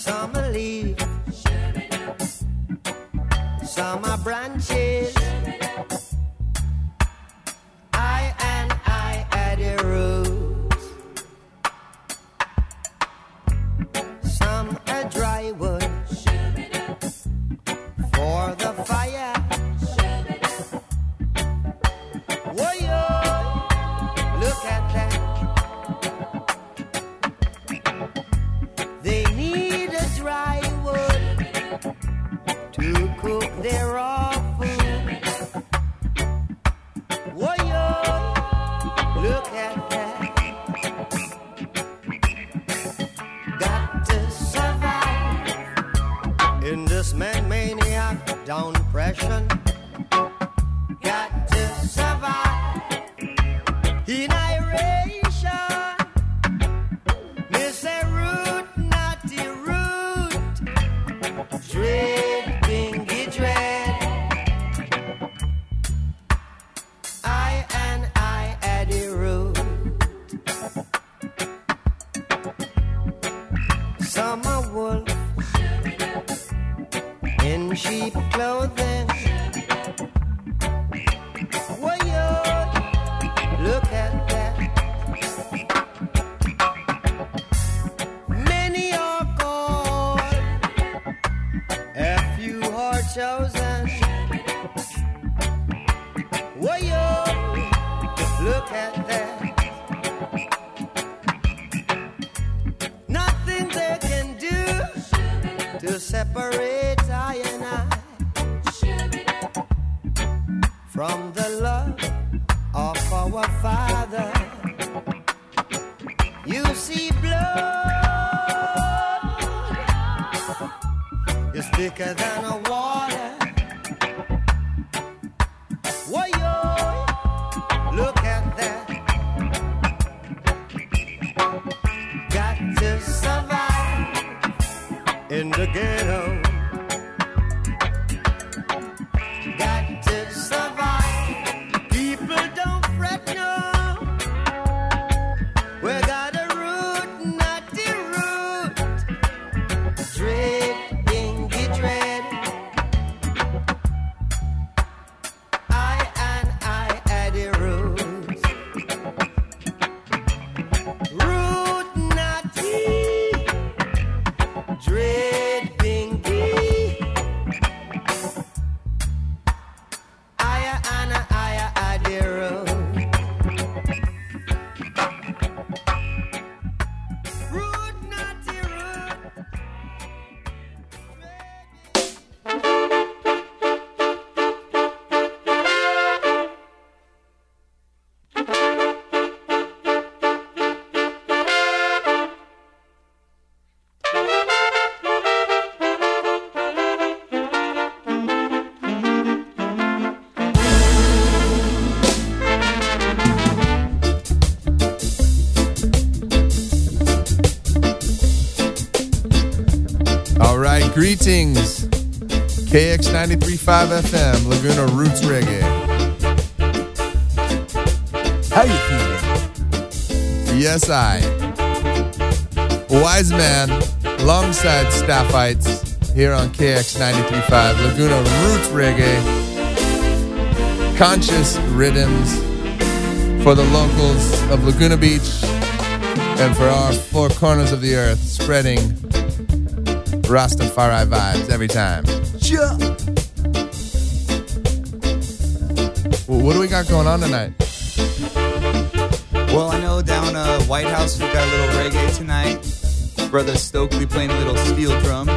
Some are leaves, some are branches. I are the roots. Some are dry wood for the fire. Whoa, look at that. They need a dry wood to cook their raw food. Whoa, look at that. Got to survive in this man-maniac down depression. Got to survive in iration. Miss a root, not the root. Dread, bingy dread. I at the root. Some are wolf in sheep clothing. Whoa, look at that. Many are called, a few are chosen. Whoa, look at that. Nothing they can do to separate I and I from the love of our Father. You see, blood is thicker than a water. Whoa, look at that. Got to survive in the ghetto. Got to survive. People don't fret no. We got a root, not the root. Dread, bingy dread. I at the root. Root, not the dread, bingy. I at the root. Root, not the root. All right, greetings. KX 93.5 FM, Laguna Roots Reggae. How you feeling? Yes, I. Wise Man, alongside Staffites, here on KX 93.5, Laguna Roots Reggae. Conscious rhythms for the locals of Laguna Beach and for our four corners of the earth, spreading Rastafari vibes every time. Sure. Well, what do we got going on tonight? Well, I know down White House we got a little reggae tonight. Brother Stokely playing a little steel drum.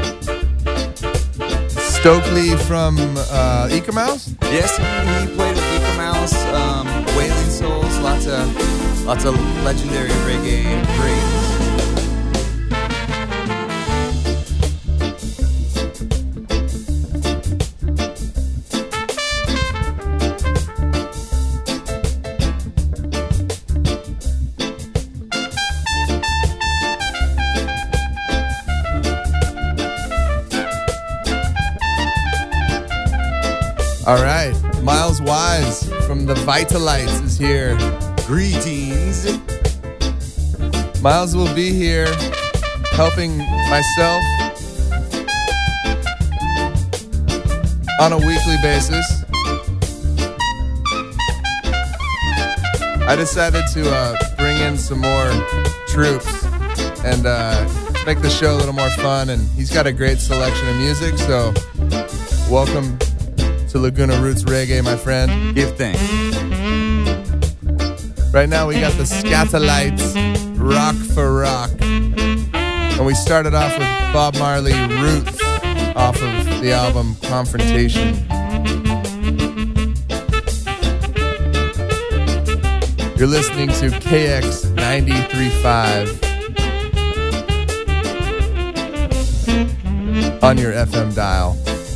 Stokely from Eka Mouse? Yes, he played with Eka Mouse, Wailing Souls, lots of legendary reggae greats. All right, Miles Wise from the Vitalites is here. Greetings. Miles will be here helping myself on a weekly basis. I decided to bring in some more troops and make the show a little more fun, and he's got a great selection of music, so welcome to Laguna Roots Reggae, my friend. Give thanks. Right now we got the Scatolites, Rock for Rock. And we started off with Bob Marley, Roots, off of the album Confrontation. You're listening to KX 93.5 on your FM dial.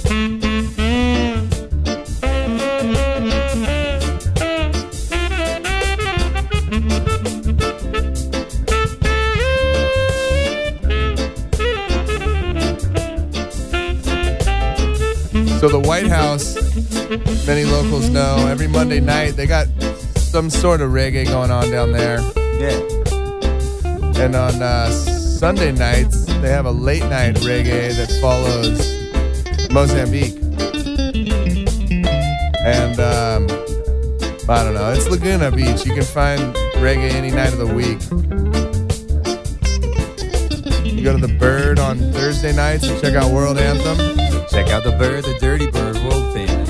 So the White House, many locals know, every Monday night they got some sort of reggae going on down there. Yeah. And on Sunday nights, they have a late night reggae that follows Mozambique. And I don't know, it's Laguna Beach. You can find reggae any night of the week. You go to the Bird on Thursday nights and check out World Anthem. Check out the Bird, the Dirty Bird, world famous.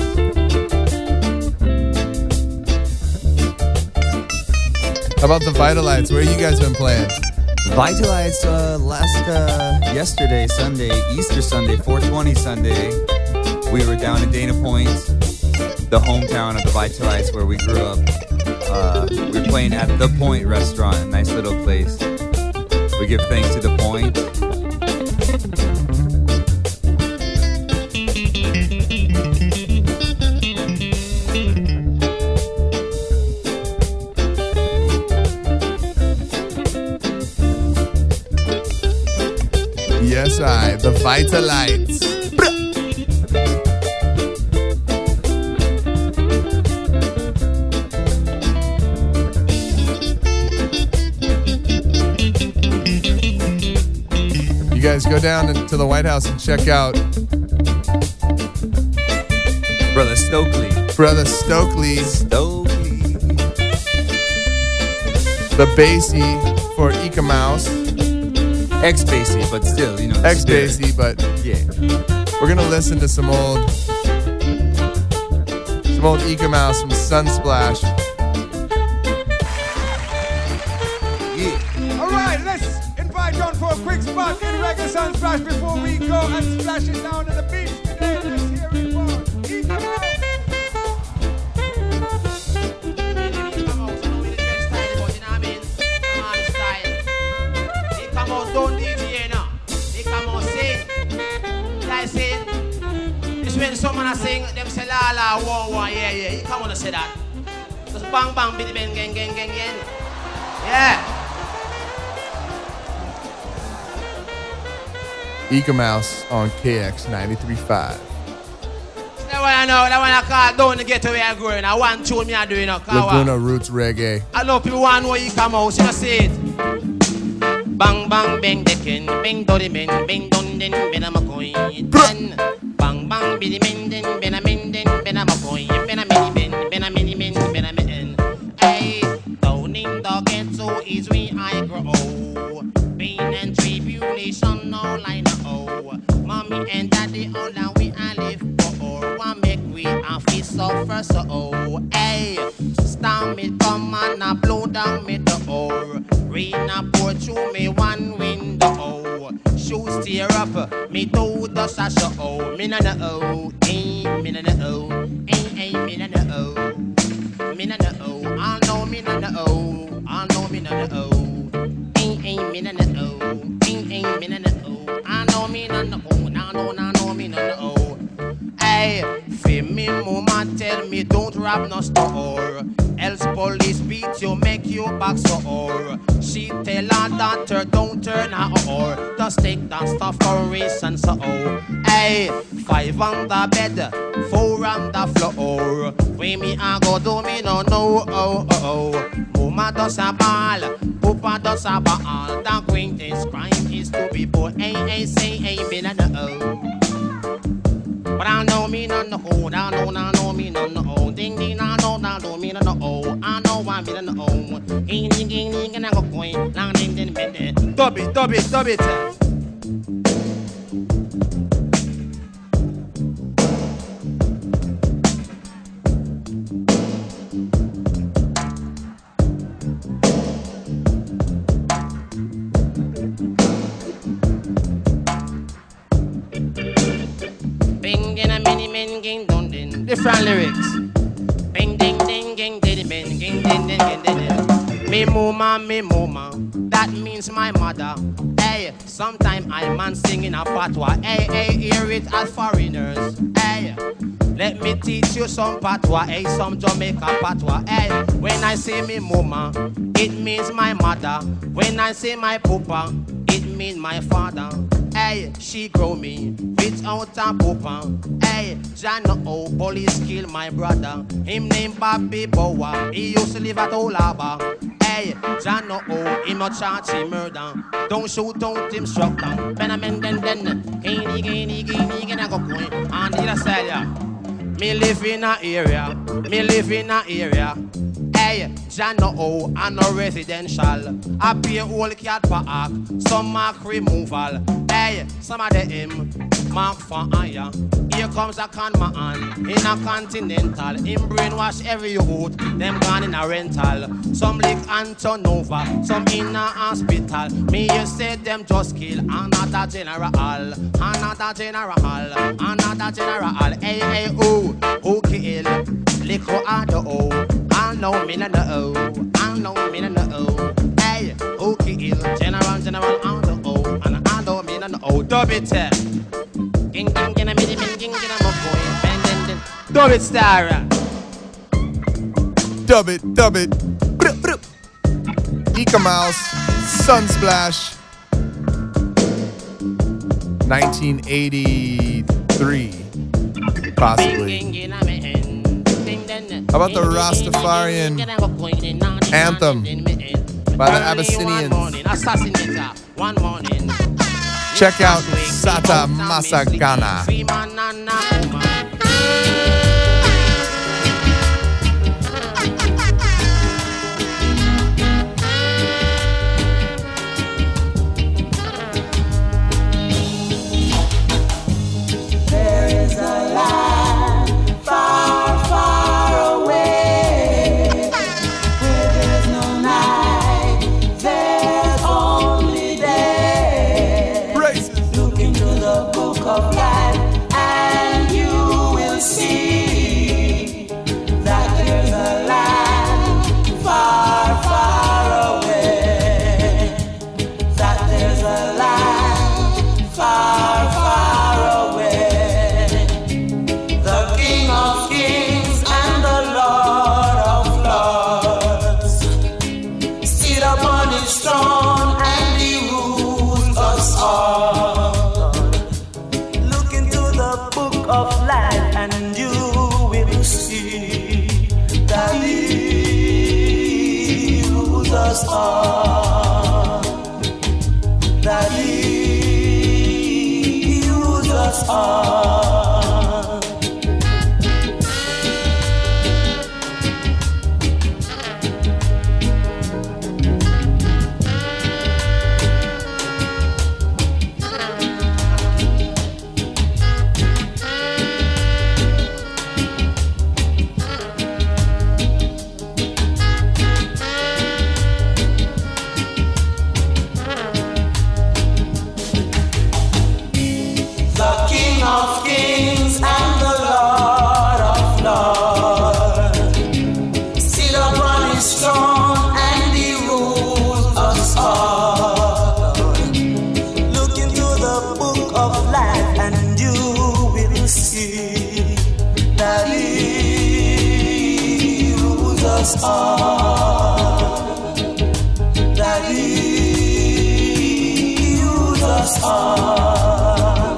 How about the Vitalites? Where you guys been playing? Vitalites yesterday, Sunday, Easter Sunday, 420 Sunday. We were down in Dana Point, the hometown of the Vitalites where we grew up. We were playing at The Point restaurant, a nice little place. We give thanks to The Point. Yes, the Vitalites. You guys go down to the White House and check out Brother Stokely. Brother Stokely. The Basie for Ika Mouse. Ex-Basie, but still, you know. Ex-Basie, but yeah. We're gonna listen to some old Ika Mouse from Sunsplash. Yeah. All right, let's invite John for a quick spot in Reggae Sunsplash before we go and splash it down to the beach today. Let's hear it for Ika Mouse. Don't DJ now. They come out sing. Like say, it's when someone sing, them say la la wah wah, yeah. You come on and say that. Just bang bang, biddy bang, gang. Yeah. Ika Mouse on KX 93.5. That one I know, that one I call down to get away and growing. I want tune me I do, you know. Laguna Roots Reggae. I know people want to know Ika Mouse, you know, say it. Bang bang bang decken, bang doddy men, bang don den, ben a McCoy. Bang bang biddy men den, ben a men den, ben a McCoy, ben a mini men, ben a mini men, ben a men. Hey, down in the ghetto is where I grow. Pain and tribulation all I know. Mommy and daddy all that we I live for. One make we a feel suffer so. Hey, storm me come and a blow down me door. Rain a pour through me one window. Shoes tear up, me toe dust a show. Me no know, me no know, me no know. Me no know, I know me no know, I know me no know. Me no know, me no know, I know me no know, me no know. Hey, fi me mama tell me don't rob no store. Else police beat you, make you back sore. She tell her daughter don't turn her whore. Just take that stuff for reason so. Hey, 5 on the bed, 4 on the floor. When me I go do me no know. Mama does a ball, Papa does a ball. The greatest crime is to be poor. Say, me no know. But I know me no know. want me to know. And I go going, long ding ding ding. Dub it, dub it, dub it. Different lyrics. Bing ding ding ding ding ding ding ding ding ding. Me mama, that means my mother. Hey, sometime I man singing a patois. Hey, hey, hear it as foreigners. Hey, let me teach you some patois. Hey, some Jamaica patois. Hey, when I say me mama, it means my mother. When I say my papa, it means my father. Hey, she grow me without a papa. Hey, Jano, police kill my brother. Him named Bobby Bower. He used to live at Olaba. Hey, Jano, him a charge him murder. Don't shoot, don't him struck down. Benamen den. Gainy, gonna go going. And the side, yeah. Me live in a area. Hey, Jano, and no residential. I pay all cat park, some mark removal. Hey, some of them mark for hire. Here comes a con man in a continental. Him brainwash every youth, them gone in a rental. Some lick and turn over, some in a hospital. Me you say them just kill another general. Hey, who kill? Lico and the I know me no know. Hey, who kill? General on the O, and I know me no know. Dub it, King, dub it, star. Dub it. Ika Mouse, Sunsplash, 1983, possibly. How about the Rastafarian anthem by the Abyssinians? Check out Sata Masagana. That he used us all. That he used us all.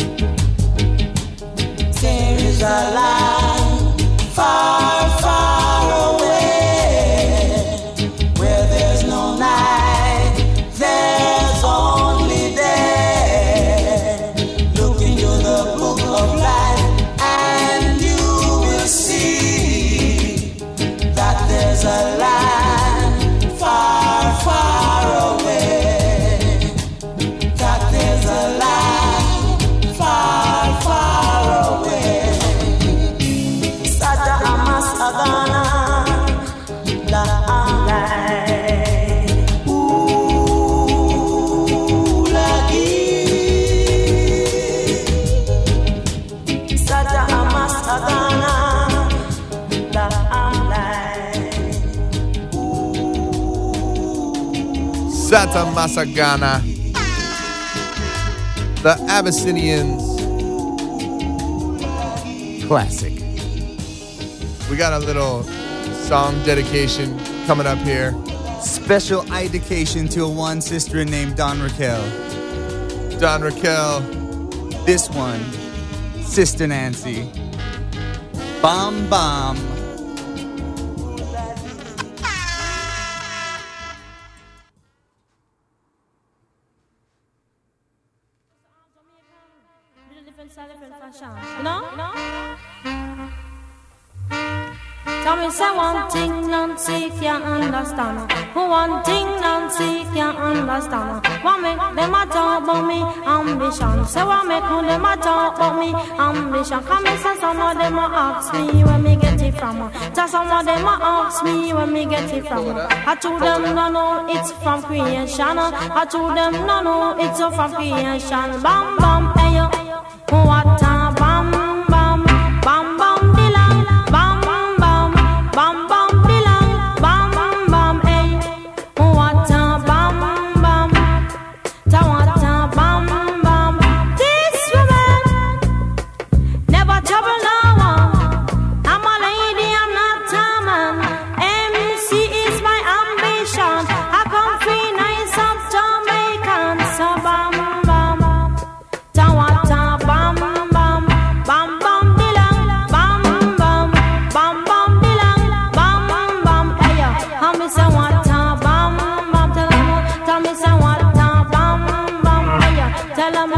There is a land far, far away where there's no night, there's only day. Look into the book of life and you will see that there's a light. Fata Masagana, the Abyssinians. Classic. We got a little song dedication coming up here. Special dedication to a one sister named Don Raquel. Don Raquel. This one, Sister Nancy. Bomb Bomb. You know? Tell me say one thing Nancy can't understand. One thing Nancy can't understand. What make them a talk about me ambition? Say what make them a talk about me ambition? Come and say some of them a ask me where me get it from. Just some of them a ask me where me get it from. I told them no no it's from creation. I told them no no it's from creation. Bam bam hey yo. What a bam bam bam bam dilang bam bam bam bam dilang bam bam hey. What a bam bam ta what a bam bam. This woman never trouble no one. I'm a lady, I'm not a man. MC is my ambition. I come free nice up Jamaican. So bam bam ta what a bam bam bam bam dilang bam bam bam bam dilang bam bam hey yo. How me say what a bam bam tell me say what a bam bam hey yo. Tell them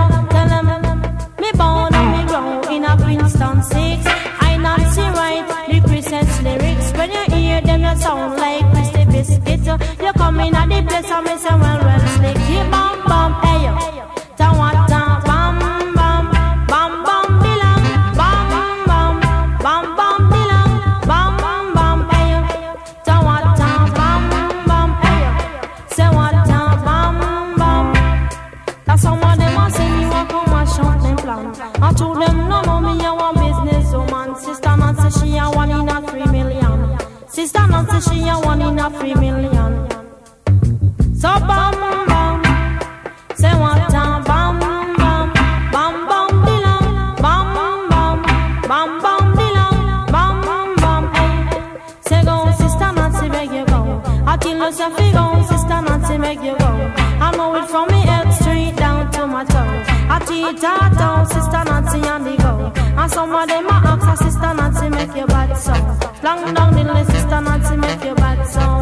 me born and me grow in a Princeton 6. I not see right the Christmas lyrics. When you hear them you sound like Christy Biscuit. You come in at the place and me say well slick. You bam bam hey yo. Tell what a bam bam bam bam dilang bam bam bam bam dilang bam bam hey yo. Tell what a bam bam hey yo. Say what a bam bam. That's some of them a say me want come and shut them plan. I told them no no me a one business woman. Sister Nancy she a 1 in a 3 million. Sister Nancy she a 1 in a 3 million. So bam bam. Say what a bam bam bam bam dilang bam bam bam bam dilang bam bam hey. Say go Sister Nancy make you go. I tell you say fi go Sister Nancy make you go. I know it from me head straight down to my toe. I teach her down Sister Nancy and the go. And some of them a ask her Sister Nancy make you bad so. Long down the list Sister Nancy make you bad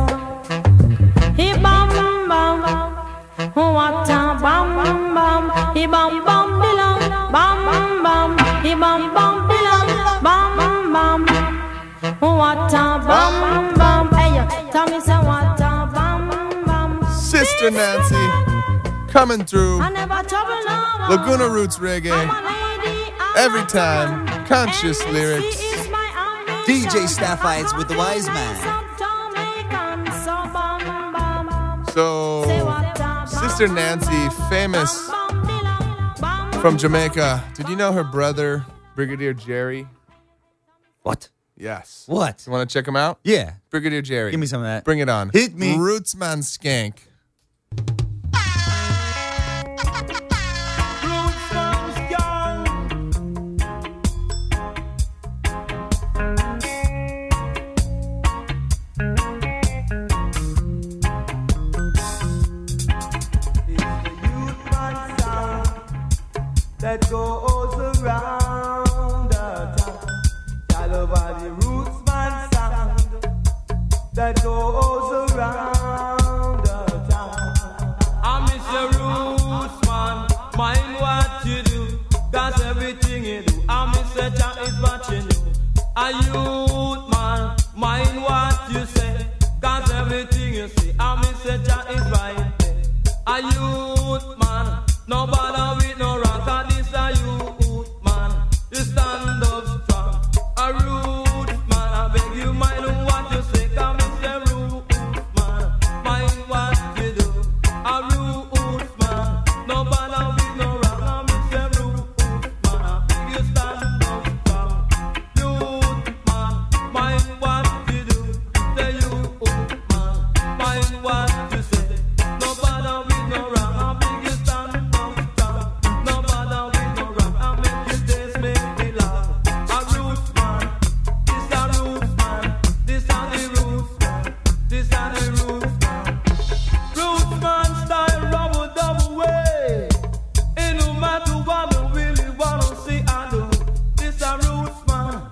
so. He bam bam. What a bam bam, he bam bam dilang, bam bam, he bam bam dilang, bam bam. What a bam bam, hey, tell me say what a bam bam. Sister Nancy coming through. I never trouble no one. Laguna Roots Reggae. I'm a lady, I'm Every a time. man. Conscious MC lyrics. is my ambition. DJ Staffites with the Wise Man. So, Sister Nancy, famous from Jamaica. Did you know her brother, Brigadier Jerry? What? Yes. What? You want to check him out? Yeah. Brigadier Jerry. Give me some of that. Bring it on. Hit me. Rootsman Skank. That goes around the town. Tell about the Rootsman sound that goes around the town. I miss your Rootsman, mind what you do, 'cause everything you do, I miss the chat is watching you. A youth man, mind what you say, 'cause everything you say, I miss the chat is right there. A youth man, no bother with no wrong, 'cause this a youth man, you stand up strong. A rude man, I beg you mind what you say, 'cause it's a rude man, mind what you do. A rude man, no bother with no wrong, it's a rude man, I beg you stand up strong. Youth man, mind what you do. The youth man, mind what you say, no bother with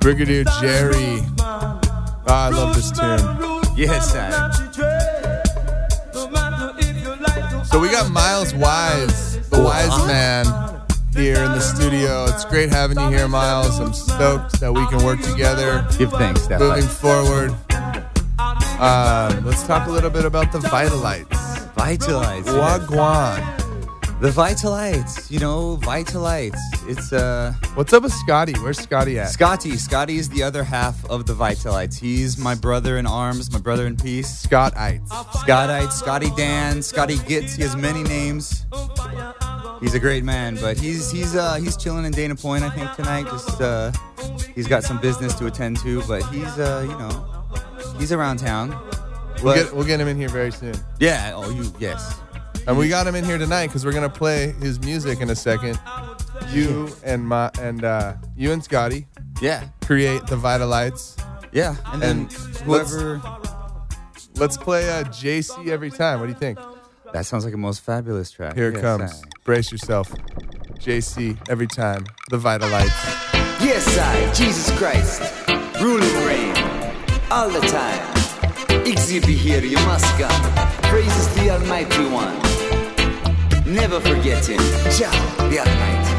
Brigadier Jerry. Oh, I love this tune. Yes, I. So we got Miles Wise, the wise man, here in the studio. It's great having you here, Miles. I'm stoked that we can work together. Give thanks, Steph. Moving forward. Let's talk a little bit about the Vitalites. Vitalites. Wagwan. The Vitalites. You know, Vitalites. It's What's up with Scotty? Where's Scotty at? Scotty is the other half of the Vitalites. He's my brother in arms, my brother in peace. Scottites. Scottites, Scotty Dan, Scotty Gitz. He has many names. He's a great man, but he's chilling in Dana Point, I think, tonight. Just he's got some business to attend to, but he's around town. We'll get him in here very soon. Yeah. Yes. And we got him in here tonight because we're gonna play his music in a second. You and Scotty. Yeah. Create the Vitalites. Yeah. And then whoever. Let's play JC every time. What do you think? That sounds like a most fabulous track. Here it comes. Brace yourself. JC every time. The Vitalites. Yes, I, Jesus Christ, rule and reign all the time. Ixi be here, you must come. Praises the Almighty One. Never forget him. Jah, the Almighty.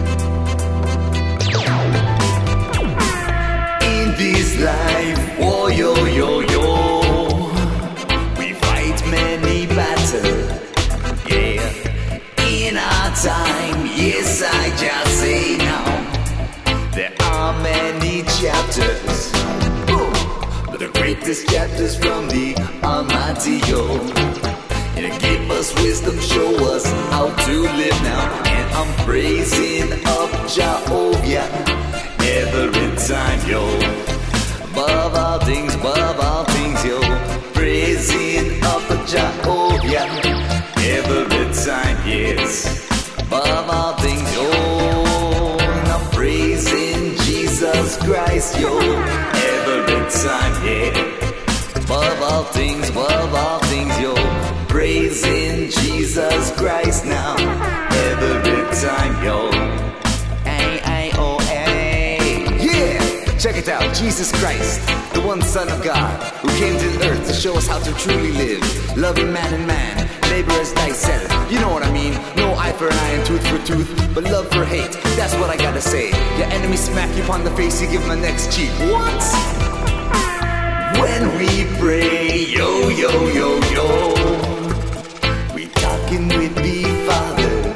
In this life, oh yo yo yo, we fight many battles. Yeah, in our time, yes I just say now, there are many chapters. But the greatest chapters from the Almighty, yo. And give us wisdom, show us how to live now. And I'm praising up Jehovah every time, yo. Above all things, yo. Praising up Jehovah every time, yes. Above all things, yo. And I'm praising Jesus Christ, yo. Every time, yeah. Above all things, yo. Praising Jesus Christ now. Every time, yo. Yeah, check it out. Jesus Christ, the one Son of God, who came to the earth to show us how to truly live. Loving man and man, neighbor as thyself. You know what I mean? No eye for an eye and tooth for tooth, but love for hate. That's what I gotta say. Your enemy smack you upon the face, you give him a next cheek. What? When we pray, yo, yo, yo, yo, we talking with the Father.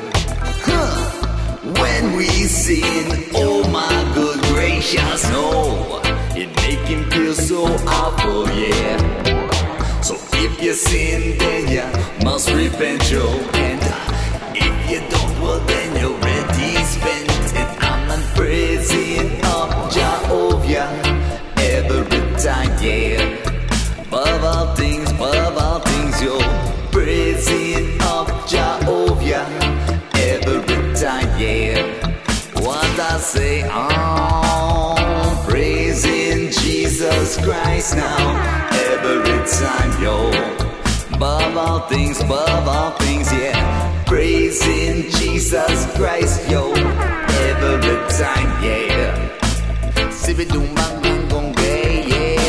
When we sin, oh my good gracious, no, it make him feel so awful, yeah. So if you sin, then you must repent, yo. And if you don't, well then you're already spent. And I'm not praising up Jehovah every time, yeah. Above all things, yo. Praising up Jehovah every time, yeah. What I say, praising Jesus Christ now. Every time, yo. Above all things, yeah. Praising Jesus Christ, yo. Every time, yeah. Sibidoom bang bang gong gay, yeah.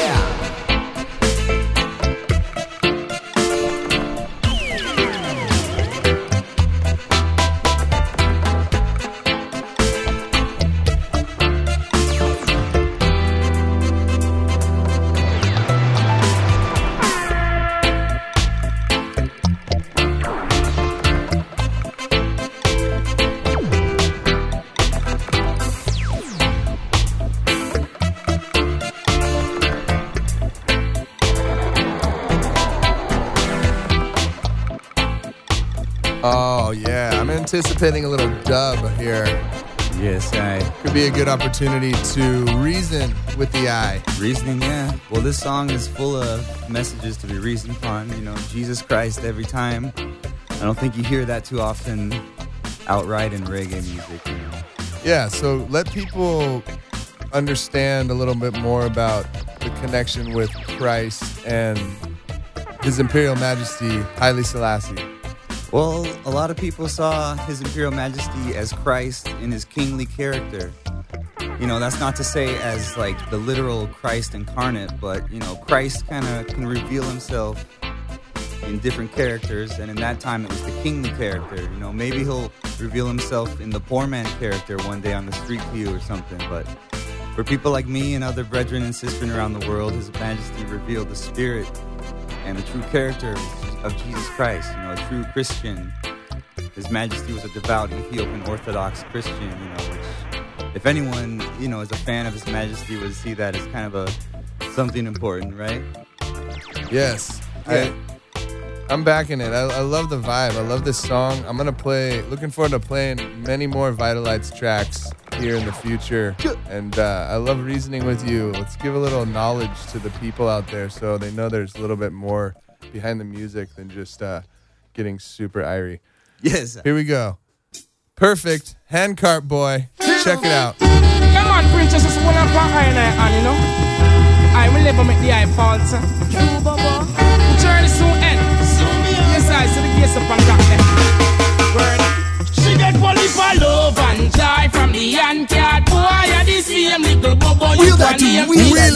Oh, yeah. I'm anticipating a little dub here. Yes, Could be a good opportunity to reason with the eye. Reasoning, yeah. Well, this song is full of messages to be reasoned upon. You know, Jesus Christ every time. I don't think you hear that too often outright in reggae music, you know. Yeah, so let people understand a little bit more about the connection with Christ and His Imperial Majesty, Haile Selassie. Well, a lot of people saw His Imperial Majesty as Christ in his kingly character. You know, that's not to say as like the literal Christ incarnate, but you know, Christ kind of can reveal himself in different characters, and in that time it was the kingly character. You know, maybe he'll reveal himself in the poor man character one day on the street to you or something, but for people like me and other brethren and sisters around the world, His Majesty revealed the spirit and the true character of Jesus Christ. You know, a true Christian. His Majesty was a devout Ethiopian Orthodox Christian, you know, which, if anyone, you know, is a fan of His Majesty, would see that as kind of something important, right? Yes. Yeah. I'm backing it. I love the vibe. I love this song. I'm going to looking forward to playing many more Vitalites tracks here in the future. And I love reasoning with you. Let's give a little knowledge to the people out there so they know there's a little bit more behind the music than just getting super irie. Yes. Here we go. Perfect. Handcart Boy. Check it out. Come on, princess, it's one of our iron, you know. I will never make the eye falter. Journey soon end. Yes, I see the gates up and back there. Word. She get fully for love and joy from the Handcart Boy. And the same little bubble you can hear. Wheeling.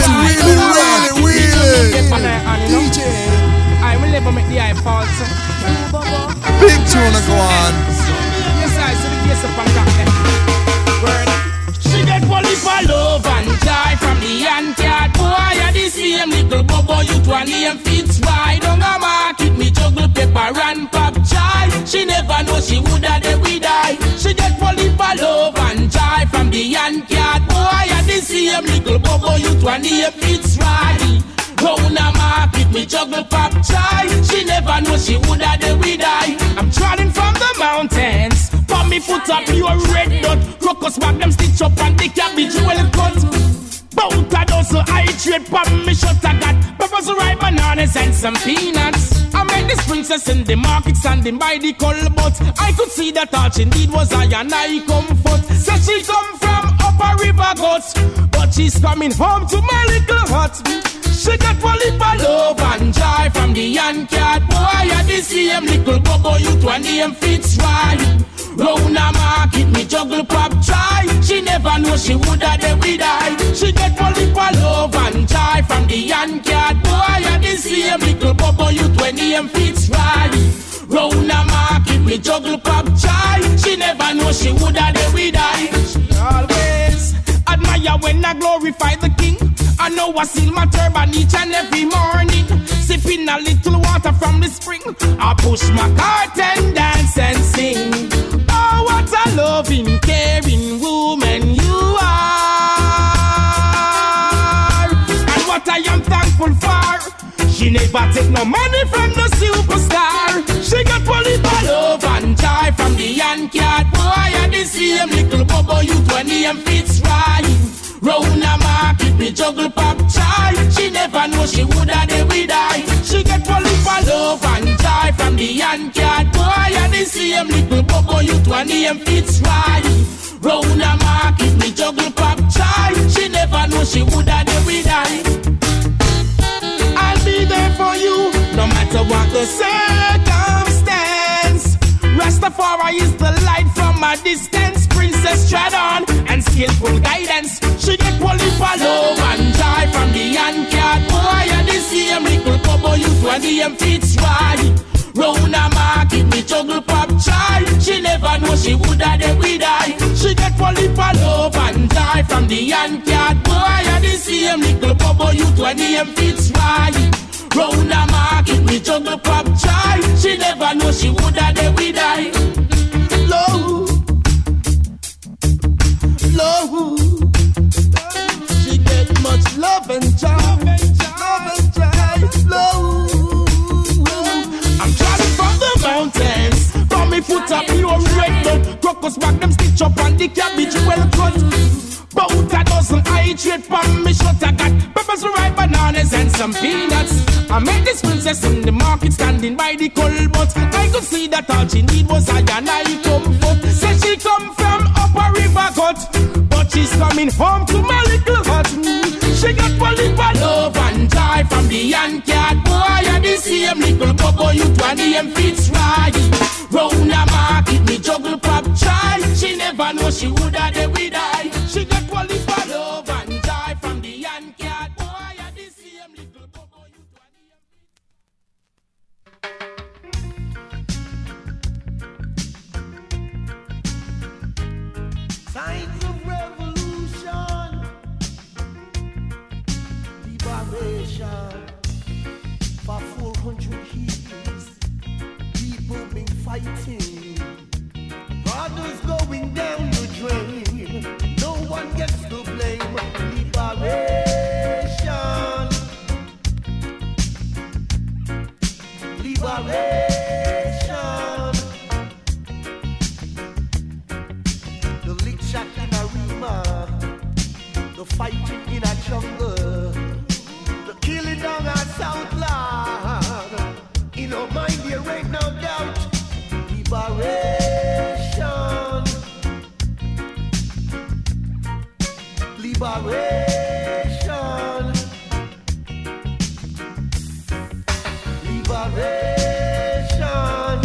DJ. I will never make the eye falter. Big tuna go on. Yes, I see the gates up and back there. Word. She get fully for love and joy from the Handcart Boy. And the same little bubble you can name fits right on a market. Me juggle pepper and pop chai. She never know she woulda they we die. She get fully for love and joy from the Handcart Boy. And the same little bubble you can name fits right. Round a market, me juggle pop chai. She never know she woulda they we die. I'm trotting from the mountains. For me foot up your red dot. Crocus bag them stitch up and the cabbage well cut. Bout a dozen I trade pop me shut I got peppers, ripe bananas and some peanuts. I met this princess in the market standing by the culvert. I could see that all she need was I and I comfort. Said she come from Upper River Guts, but she's coming home to my little hut. She got fully for love and joy from the Handcart Boy. And the same little bubble you to a name fits right. Round a market, me juggle pop try. She never know she woulda they we die. She get fully for love and joy from the Handcart Boy. And the same little bubble you to a name fits right. Round a market, me juggle pop try. She never know she woulda they we die. She always admire when I glorify the King. I know I seal my turban each and every morning. Sipping a little water from the spring. I push my cart and dance and sing. Oh, what a loving, caring woman you are. And what I am thankful for, she never take no money from the superstar. She got fully for love and joy from the Handcart Boy. And the same little bubble you 20 and fits right. Round a market, me juggle pop chai. She never know she woulda they we die. She get fully for love and joy from the Handcart Boy. And the same little bubble you 20 and fits right. Round a market, me juggle pop chai. She never know she woulda they we die. I'll be there for you, no matter what the circumstance. Rastafari is the light from a distance. Princess tread on and skillful guidance. She get fully for love and joy from the Handcart Boy. And the same little bubble you 20 and fits right. Round a market, me juggle pop chai. She never know she woulda they we die. She get fully for love and joy from the Handcart Boy. And the same little bubble you 20 and fits right. Round a market, me juggle pop chai. She never know she woulda they we die. Love, love. She get much love and joy, love and joy, love. I'm traveling from the mountains, from me foot up your red dot. Crocus back them stitch up and the cabbage well cut. Bout a dozen I trade from me shut I got peppers, ripe bananas and some peanuts. I met this princess in the market standing by the culvert. I could see that all she need was I and I comfort. Said she come from Upper River Cut, but she's coming home to my little hut. She got fully for love and joy from the Handcart Boy. And the same little bubble you 20 and fits right. Round a market, me juggle pop chai. She never know she woulda they we die. She got fully for For 400 years, people been fighting. Brothers going down the drain. No one gets to blame. Liberation. Liberation. The lick shot in a rima. The fighting in a jungle. The killing down our Southland. In our mind there ain't no doubt. Liberation. Liberation. Liberation.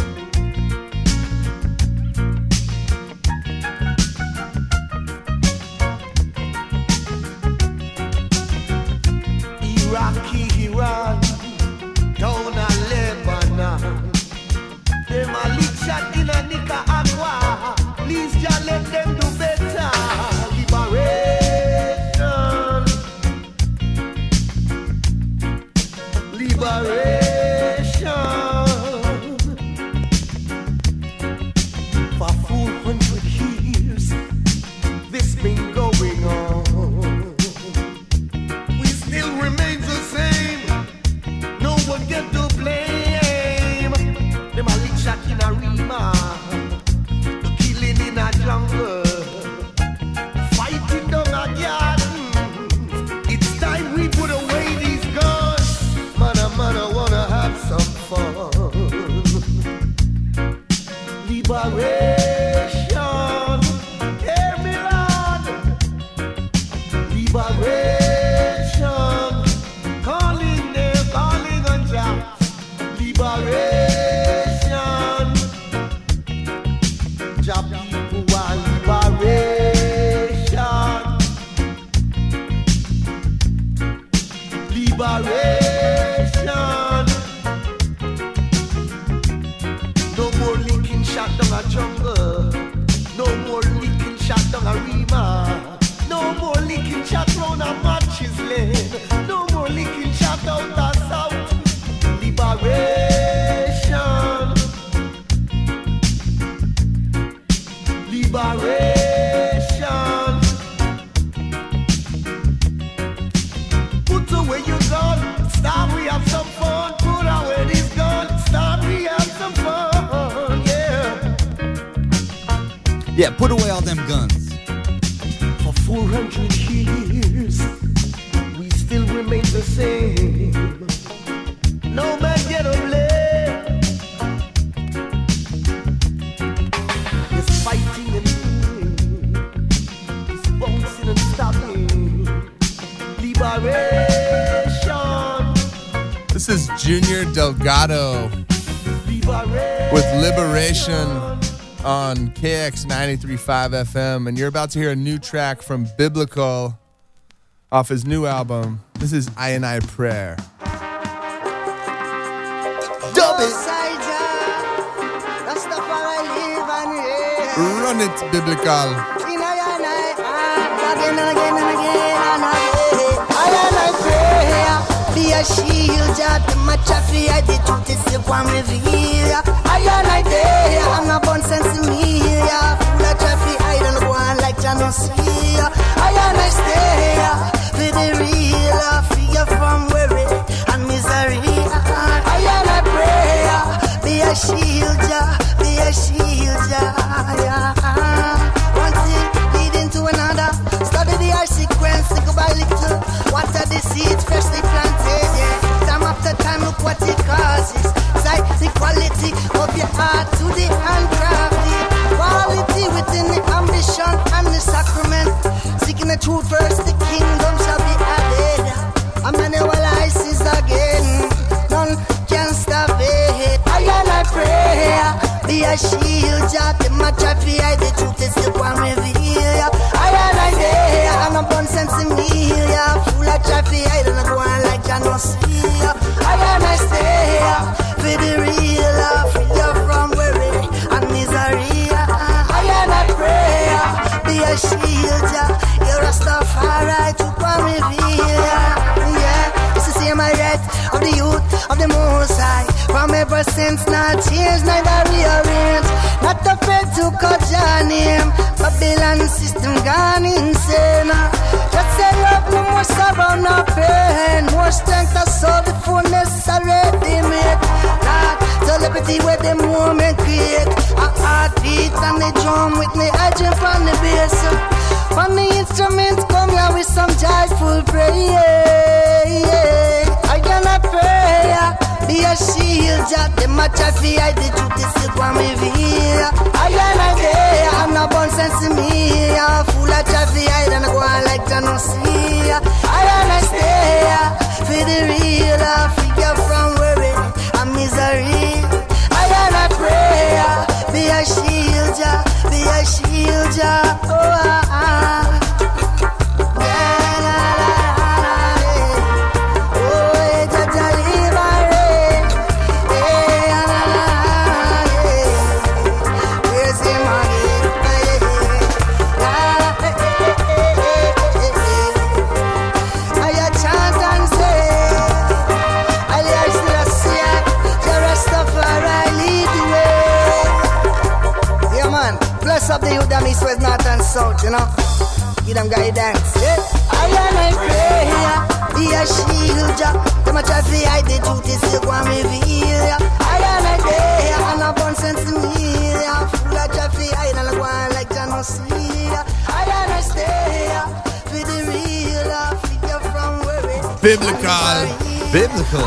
Iraqi, Iran, down a Lebanon. Them a lick shot in a Nicaragua. Please just let them do better. Liberation. Liberation. For 400 years, this been going on. We still remain the same. No one get to blame. Them a lick shot in a rima. The killing in a jungle. Fighting down a garden. It's time we put away these guns. Man, I wanna have some fun. Liberation. Hear me, Lord. Liberation. Calling them, calling on Jah. Liberation. Jah people want liberation. Liberation. No more licking shot down a jungle. No more licking shot down a rima. No more licking shot round a matches lane. No more licking shot out the south. Liberation. Liberation. Put away your gun. Stop, we have some fun. Put away this gun. Stop, we have some fun. Yeah. Yeah, put away all them guns. For 400 years, we still remain the same. No man get a blame. It's fighting and it's bouncing and stopping. Liberation. This is Junior Delgado with Liberation on KX 93.5 FM, and you're about to hear a new track from Biblical off his new album. This is I and I Prayer. Run it, Biblical. Be a shield, the match of the the truth is the one reveal. I and I day, I'm a born sense in me. Full of traffic, I don't go on like Janus. I and I stay with the real, fear from worry and misery. I and I pray, be a shield, be a shield. One thing leading to another. Study the art sequence, little by little. Water the seeds freshly planted, yeah. Time after time, look what it causes. Sight the quality of your heart to the handcrafted. Quality within the ambition and the sacrament. Seeking the truth first, the kingdom shall be added. Emmanuel is again. None can stop it. I and I pray. Be a shield, the match of the the truth is the one reveal. I and I day, and a born sense in me. Full of traffic, I don't go on like Janus. I and I stay with the real, free from worry and misery. I and I pray, be a shield, you're a Rastafari to come reveal. Yeah, it's a our sense not change, neither rearrange. Not afraid to cut your name. Babylon system gone insane. Just say love, no more sorrow, no pain. More strength, I saw the fullness already made. Lord, telepathy where the moment create. A heartbeat and the drum with me, I jump on the bass. On the instruments come here with some joyful prayer. I cannot pray, be a shield, them a try to hide the truth, they still want me real. I cannot pray, I'm not born sense to me. Fool I try to hide and I go on like I don't see. I cannot stay for the real, figure from worry and misery. I cannot pray, be a shield, be a shield, oh up the youth them east, west, north and south, you know. Give them guidance, yeah. I pray, be a shield, yeah. Them a try to hide the truth, they still want me reveal, yeah. I pray, and a bun sense to me, yeah. Fool a try to hide and I go on like I don't see, yeah. I stay, for the real, figure from where it Biblical.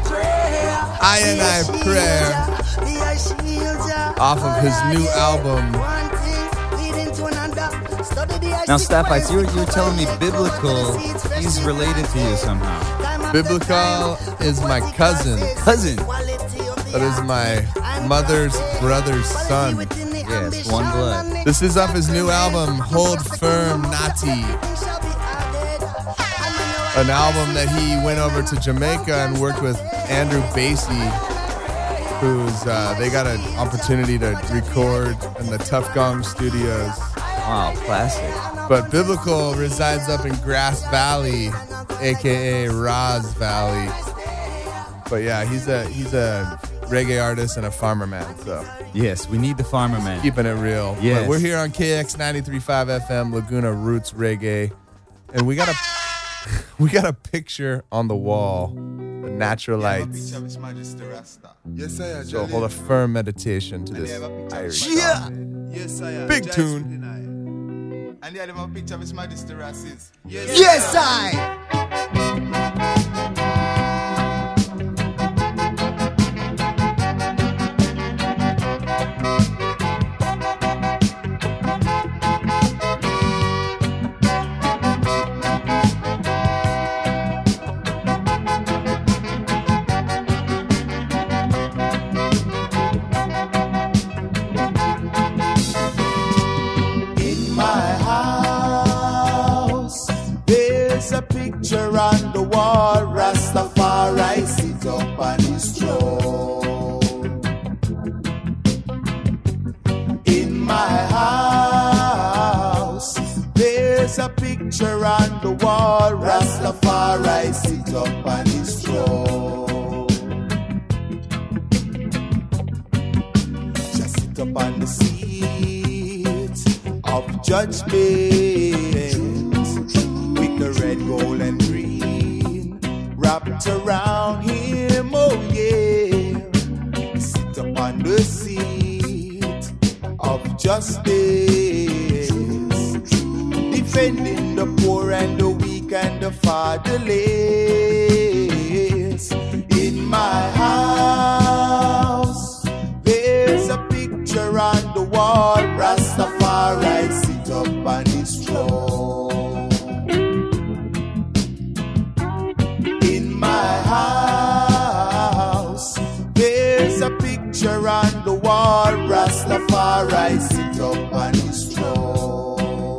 I Prayer. Off of his new album. Now, Staphites, you were telling me Biblical, he's related to you somehow. Biblical is my cousin. Cousin? That is my mother's brother's son. Yes, one blood. This is off his new album, Hold Firm Nati. An album that he went over to Jamaica and worked with Andrew Basie, who's they got an opportunity to record in the Tough Gong Studios. Wow, classic. But Biblical resides up in Grass Valley, aka Roz Valley. But yeah, he's a reggae artist and a farmer man. So yes, we need the farmer man. Keeping it real. Yes. But we're here on KX 93.5 FM, Laguna Roots Reggae, and we got a picture on the wall. The natural lights. So hold a firm meditation to this Irish song. Yes, I am. Big tune. And they had a picture of His Majesty Rassis. Yes, I. On the wall, Rastafari sit up on his throne. In my house, there's a picture on the wall, Rastafari sit up on his throne. Just sit up on the seat of judgment with the red, gold, and green wrapped around him, oh yeah. Sit upon the seat of justice, defending the poor and the weak and the fatherless. In my house, there's a picture on the wall, Rastafari sit up on his throne. On the wall, Rastafari sit up on his throne.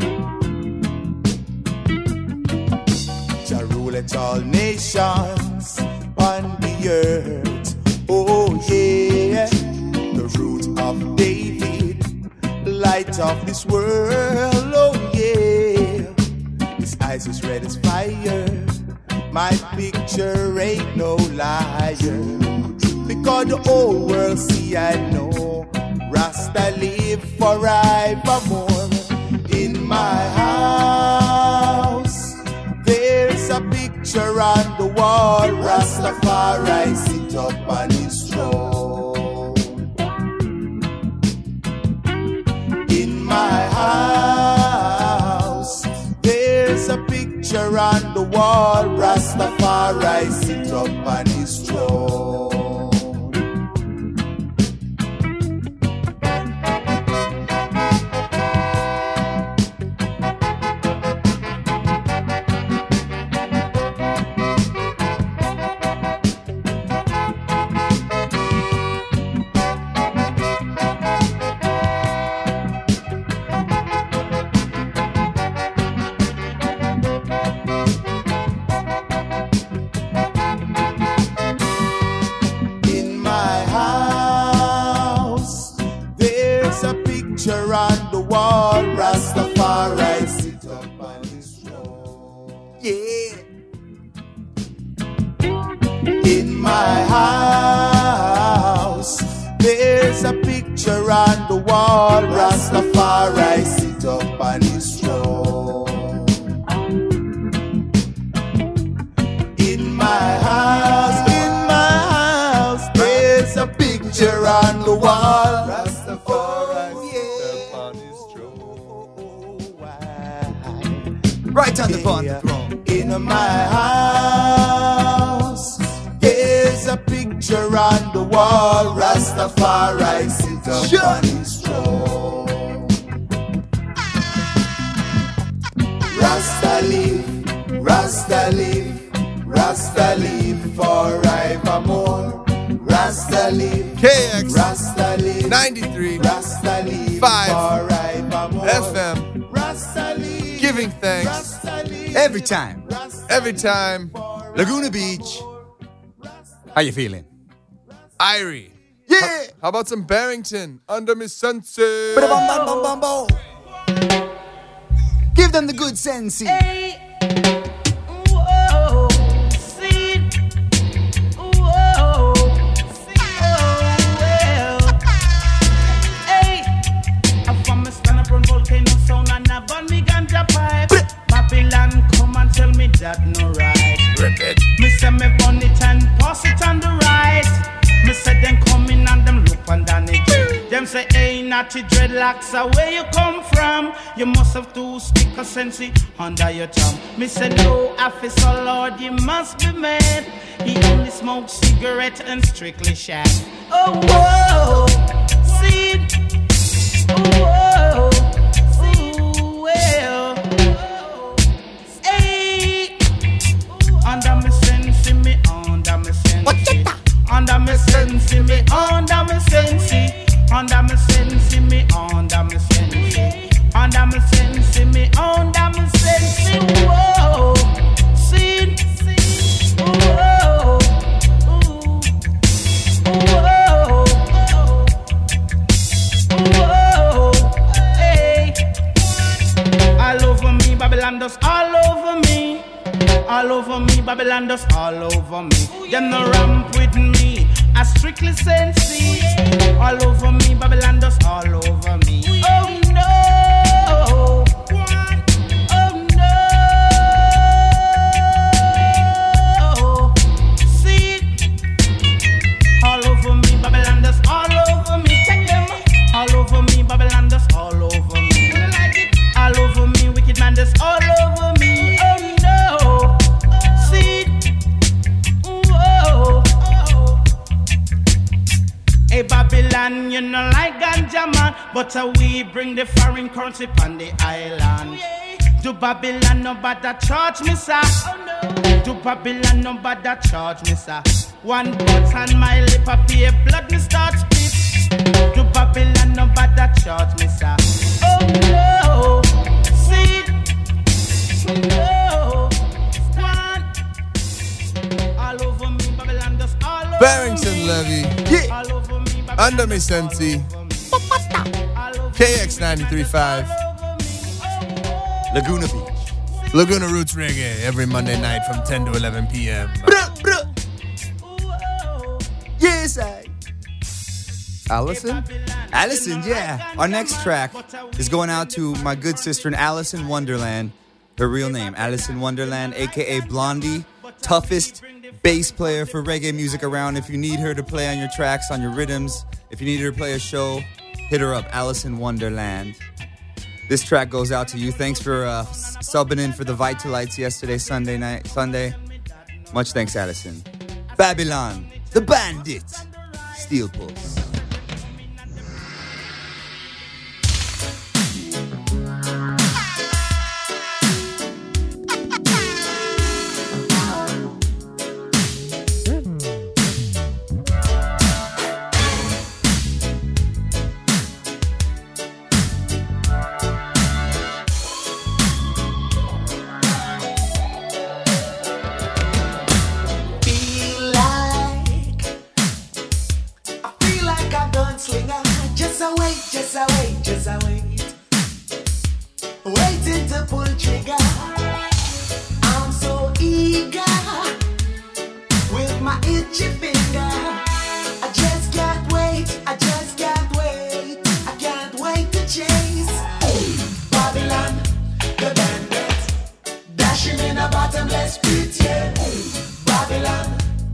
Jah ruleth all nations on the earth. Oh yeah, the root of David, light of this world. Oh yeah, his eyes as red as fire. My picture ain't no liar. 'cause the whole world see and know. Rasta live forevermore. In my house, there's a picture on the wall. Rastafari sit up on his throne. In my house, there's a picture on the wall. Rastafari sit up on his throne. On the wall, Rastafari sit up on his throne. Yeah. In my house, there's a picture on the wall. Rastafari sit up on his throne. In my house, there's a picture on the wall. Right on the throne. In my house, there's a picture on the wall. Rastafari sit up on his throne. Rasta live, Rasta live, Rasta live forevermore. Rasta live, KX Rasta live, 93, Rasta live 5 forevermore. FM. Rasta live, Giving thanks every time. Every time. Laguna Beach. How you feeling? Irie. Yeah. How about some Barrington under Miss Sensi? Give them the good sense. Hey. Whoa. See. Whoa. Hey. I'm from a stand up on volcano sound and I burn me ganja pipe. Babylon come and tell me that no right. Rip it. Me say me burn it and pass it on the right. Me say them come in and them look underneath. Them say, hey, natty dreadlocks, where you come from? You must have two stick of sensi under your tongue. Me say, no, officer, Lord, you must be mad. He only smokes cigarette and strictly shag. Oh, whoa, see, oh, whoa, ooh, well, hey, under me sensi, me under me sensi. Under me sensi, me under me sensi. Under me sensi, me under me sensi. Under me sensi, me under me sensi. Whoa, see, whoa, whoa, whoa, hey. All over me, Babylon does all over me. All over me, Babylon does all over me. Them no ramp with me, I strictly sensi. All over me, Babylon does all over me. Oh no, oh no. See, all over me, Babylon does all over me. Check them. All over me, Babylon does all over me. All over me, wicked man does all over me. Oh no. Hey Babylon, you know like ganja man, but we bring the foreign currency on the island. Do Babylon no bother charge me, sir? Do Babylon no bother charge me, sir? One cut on my lip, I pay blood, me start split. Do Babylon no bother charge me, sir? Oh no, see, no, one. All over me, Babylon does all over Barrington Levy. Yeah. All over me. Under me Sensi. KX 93.5. Laguna Beach. Laguna Roots Reggae every Monday night from 10 to 11 p.m. Yes, I. Allison? Allison, yeah. Our next track is going out to my good sister in Allison Wonderland. Her real name, Allison Wonderland, a.k.a. Blondie. Toughest bass player for reggae music around. If you need her to play on your tracks, on your rhythms, if you need her to play a show, hit her up, Allison Wonderland. This track goes out to you. Thanks for subbing in for the Vitalites yesterday, Sunday. Much thanks, Allison. Babylon, the Bandit, Steel Pulse. Waiting to pull trigger. I'm so eager with my itchy finger. I just can't wait, I just can't wait. I can't wait to chase Babylon, the bandit, dashing in a bottomless pit, yeah. Babylon,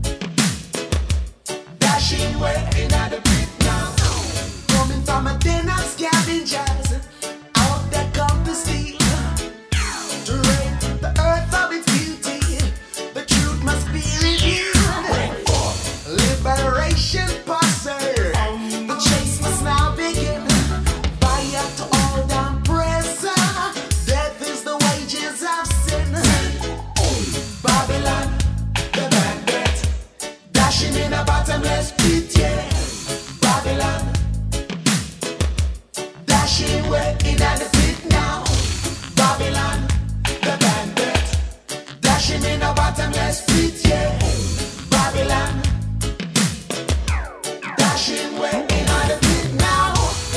dashing way in the pit now. Coming from a den of scavengers, out that come to steal, to rape the earth of its beauty. The truth must be revealed. Liberation posse, the chase must now begin. Fire to all down pressure. Death is the wages of sin. Babylon, the bandit, dashing in a bottomless pit, yeah. Babylon, dashing way in the pit now. Babylon, the bandit, dashing in a bottomless pit, yeah. Babylon, dashing way in the pit now.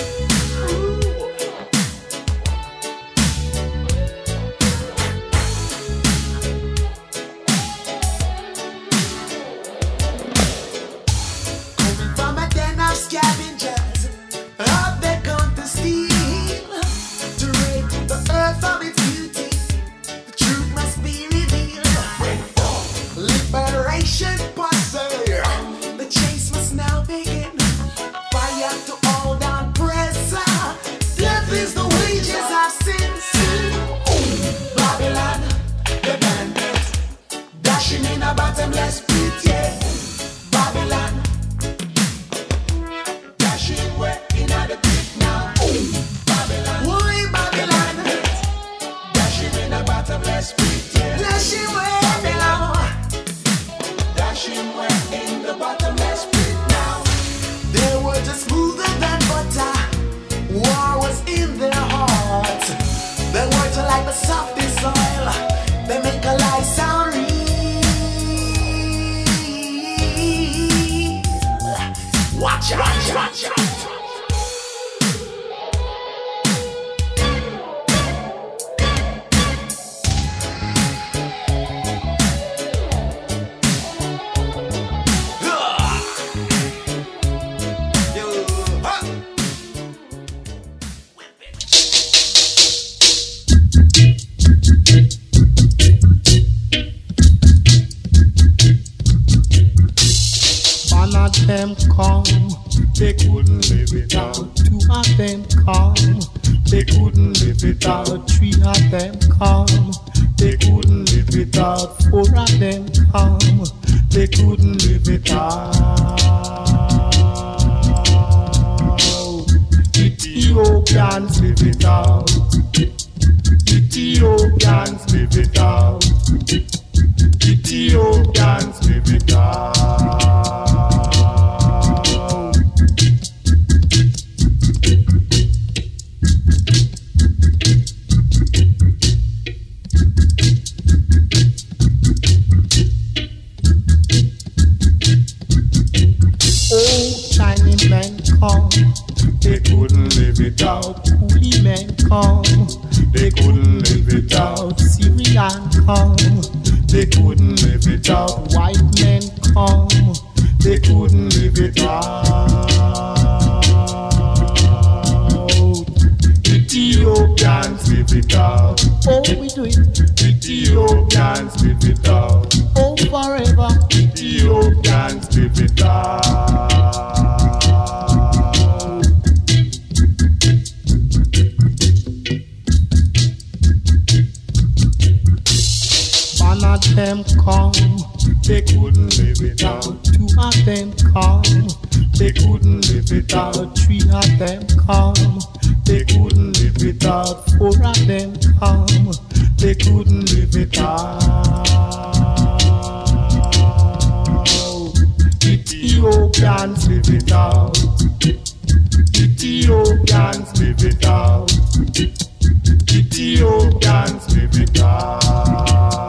Coming from a den of scavengers, up they come to steal, to rape the earth of its beauty. The truth must be revealed. Liberation posse, the chase must now begin. Fire to all down pressure. Death is the wages of sin. Babylon, the bandit, dashing in a bottomless pit, yeah. Babylon, dashing way in the pit now. Babylon, why Babylon, dashing in a bottomless pit, yeah. Dashing way, Babylon, dashing way in the bottomless pit now. They were just smoother than butter. War was in their hearts. They were to like the softest soil. They make a lie sound real. Watch out, watch out. One of them come, they couldn't live without. Two of them come, they couldn't live without. Three of them come, they couldn't live without. Four of them come, they couldn't live without. Ethiopians live without. Ethiopians live without. Ethiopians live without. Old Chinese men come, they couldn't live without. Coolie men come, they couldn't live without. Syrian come, they couldn't live without. White men come, they couldn't live without. live it out. Oh, we do it. Ethiopians live it out. Oh, forever. Ethiopians live it out. One of them come, they couldn't live it out. Two of them come, they couldn't live it out. Three of them come, they couldn't live it out. Four of them come, they couldn't live it out. Ethiopians live it out. Ethiopians live it out. Ethiopians live it out.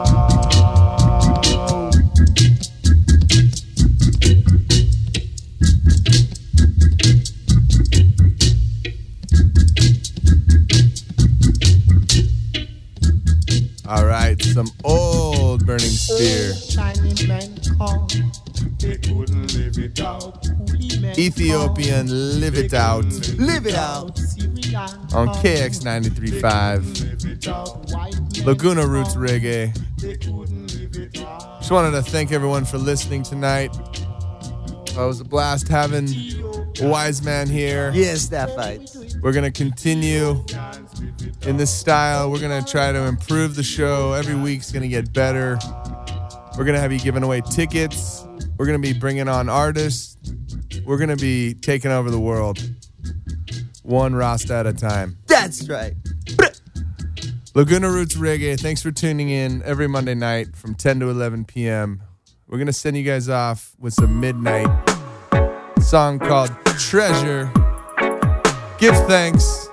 All right, some old Burning Spear. Ethiopian Live It Out. Live it out. On KX 93.5. Laguna Roots Reggae. Just wanted to thank everyone for listening tonight. It was a blast having a wise man here. Yes, that fight. We're going to continue in this style. We're going to try to improve the show. Every week's going to get better. We're going to have you giving away tickets. We're going to be bringing on artists. We're going to be taking over the world. One Rasta at a time. That's right. Laguna Roots Reggae, thanks for tuning in every Monday night from 10 to 11 p.m. We're going to send you guys off with some Midnight. A song called Treasure. Give thanks.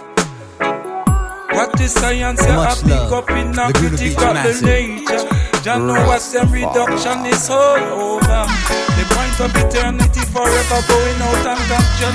What is science I pick up in a critical nature? Jah know what's the reduction is all over. The point of eternity forever going out and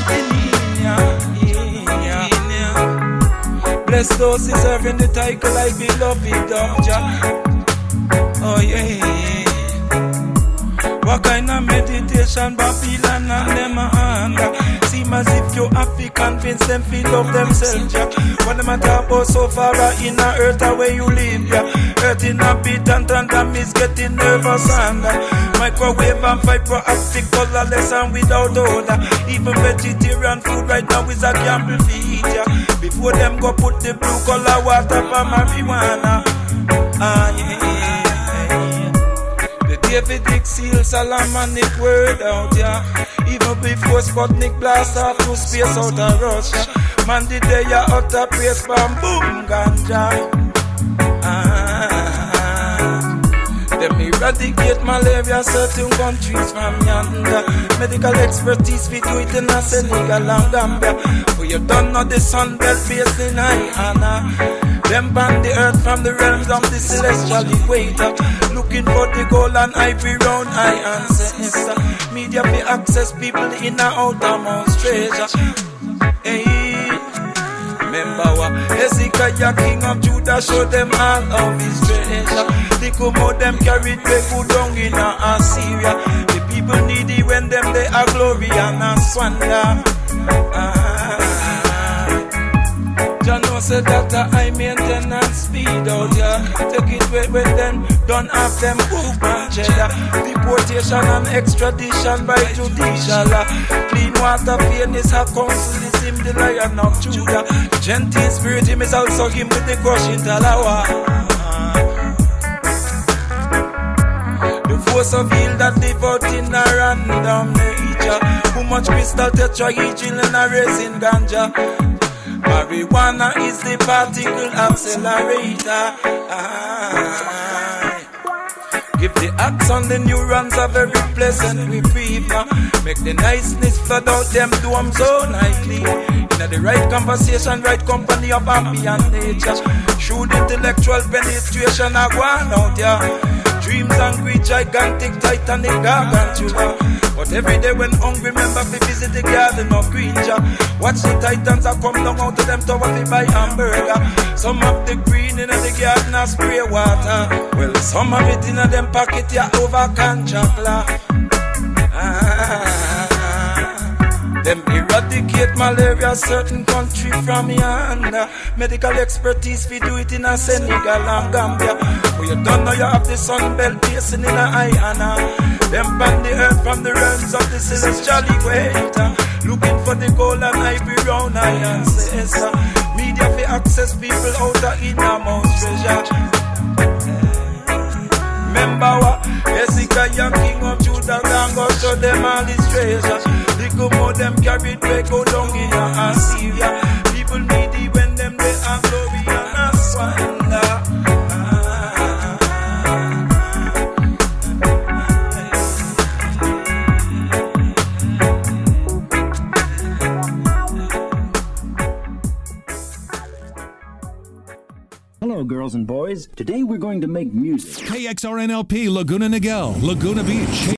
captured in Bless those deserving the title like beloved of Jah. Oh yeah. What kind of meditation Babylon and them under? Seem as if you have to convince them feel love themselves, yeah. What them a talk about so far in the earth where you live, yeah. Earth in a bit and them is getting nervous and microwave and vibro-optic colorless and without odor. Even vegetarian food right now is a gamble feed, yeah. Before them go put the blue color water for marijuana. Ah yeah. Davidic seal, Solomonic word out, yeah. Even before Sputnik blast off to space out of Russia. Man, the day you out of place, bam, boom, ganja. Them eradicate malaria, certain countries from yonder. Medical expertise, we do it in a Senegal and Gambia. For you don't know the sun belt based in Guyana. Them ban the earth from the realms of the celestial equator. Looking for the gold and ivory round high ancestor. Media fi access people in a outermost treasure. Hey, remember what Hezekiah king of Judah showed them all of his treasure. They come out them carried they go down in Assyria. The people needy when them they are glory and a squander. Jah know say that I maintain and speed out, yeah. Take it when them don't have them hoop and cheddar. Deportation and extradition by judicial. Clean water fairness her counsel is him the Lion of Judah. Gentle spirit him is also him with the crushing talawa. The force of heal that live out in a random nature. Who much crystal tetrahedral and a resin ganja. Marijuana is the particle accelerator. Give the axe on the neurons a very pleasant reprieve. Make the niceness flood out them domes so nightly. In the right conversation, right company of ambient nature. Shoot intellectual penetration a go on out, yeah. Dreams hungry, gigantic, titanic, gargantua. But every day when hungry, remember to visit the garden of Greenja. Watch the titans that come down out of them tower to buy hamburger. Some of the green in the garden and spray water. Well, some of it in them pocket, yeah, over can chocolate. Them eradicate malaria certain country from yonder. Medical expertise we do it in a Senegal and Gambia. But you don't know you have the sun belt basin in a Ayana. Them ban the earth from the realms of the celestial equator. Looking for the gold and ivory round I ancestor. Media fi access people out of innermost treasure. Remember what? Hezekiah, king of Judah, and go show them all his treasures. Look how them carried way go down in Assyria. People need it when them they have glory and splendor. Hello, girls and boys. Today we're going to make music. KXRNLP Laguna Niguel, Laguna Beach.